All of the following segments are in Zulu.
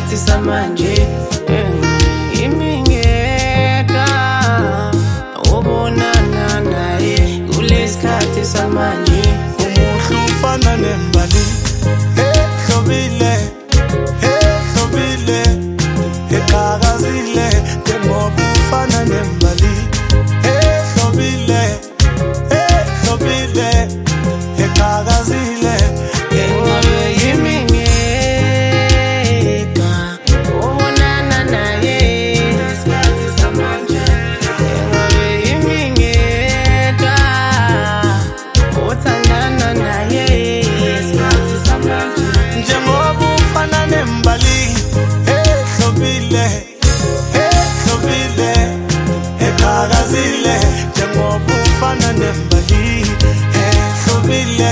Isikhathi samanje imingeka ubonana naye kulesikhathi samanje umuhle ufana nembali ehlobile eqhakazile njengoba ufana nembali ehlobile eqhakazile engabe imingeka ubonana naye isikhathi samanje engabe imingeka uthandana naye isikhathi samanje njengoba ufana nembali ehlobile eqhakazile njengoba ufana nembali ehlobile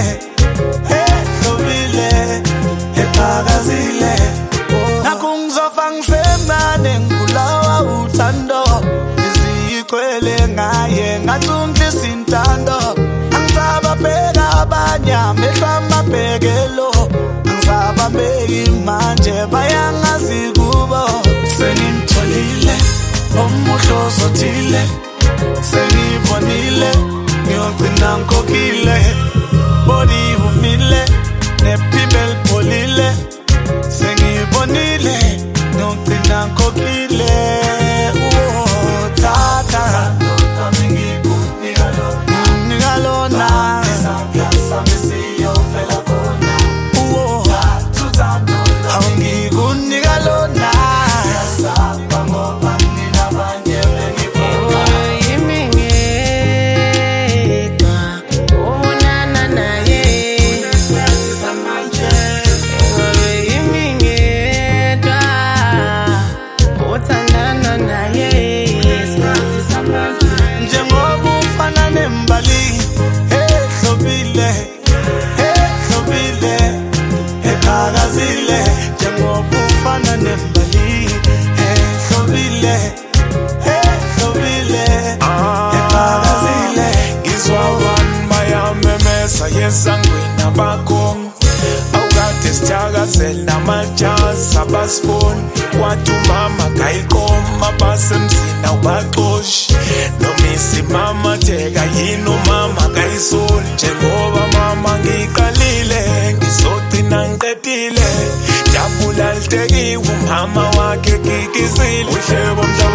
eqhakazile nakungizofa ngisemnane ngibulawa uthando iziyiqwele ngaye ngathunglisa intando angisababheka abanye amehlo amabhekelo angisababheki manje bayangazi kubo senimtholile omuhle ozothile sengibonile ngiyogcina ngikhokhile body humile nephimbo elipholile sengibonile ngiyogcina ngikhokhile tata ngikunika lona ngikunika lona eqhakazile njengoba ufana nembali ehlobile eqhakazile ngizwa abantu bayamemeza yesangweni abakho awukade sithakazela namajazi abasiboni kwathi umama kayikoma basemzini awubaxoshi nomisi mama theka yini umama kayisoli njengoba mama ngiqalile ngizogcina ngiqedile jabula litekiwe umama wakhe kikizile uhlebo